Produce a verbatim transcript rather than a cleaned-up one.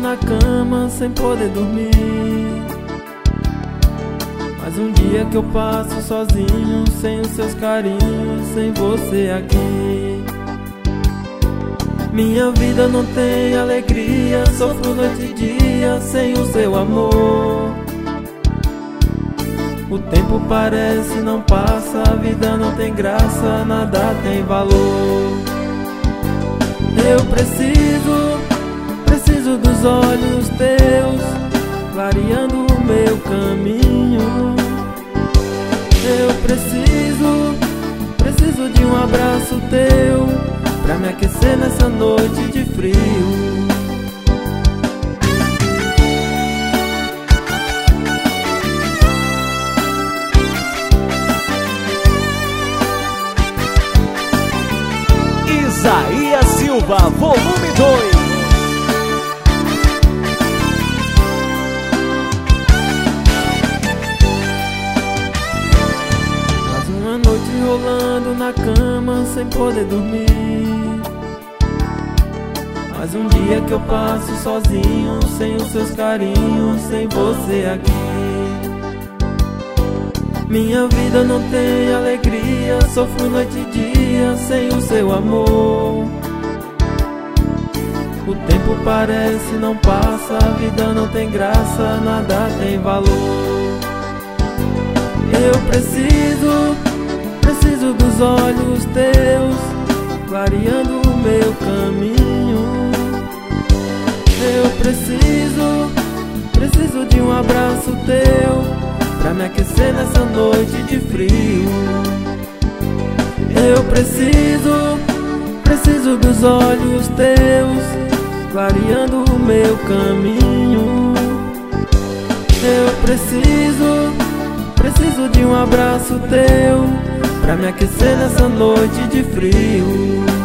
na cama sem poder dormir. Mais um dia que eu passo sozinho, sem os seus carinhos, sem você aqui. Minha vida não tem alegria, sofro noite e dia sem o seu amor. O tempo parece não passa, a vida não tem graça, nada tem valor. Eu preciso, preciso dos olhos teus, clareando o meu caminho. Eu preciso, preciso de um abraço teu, pra me aquecer nessa noite de frio. Isaías Silva, volume dois. Mais uma noite rolando na cama sem poder dormir. Mais um dia que eu passo sozinho, sem os seus carinhos, sem você aqui. Minha vida não tem alegria, sofro noite e dia sem o seu amor. O tempo parece não passa, a vida não tem graça, nada tem valor. Eu preciso, preciso dos olhos teus, clareando o meu caminho. Eu preciso, preciso de um abraço teu, pra me aquecer nessa noite de frio. Eu preciso, preciso dos olhos teus, clareando o meu caminho. Eu preciso, preciso de um abraço teu, pra me aquecer nessa noite de frio.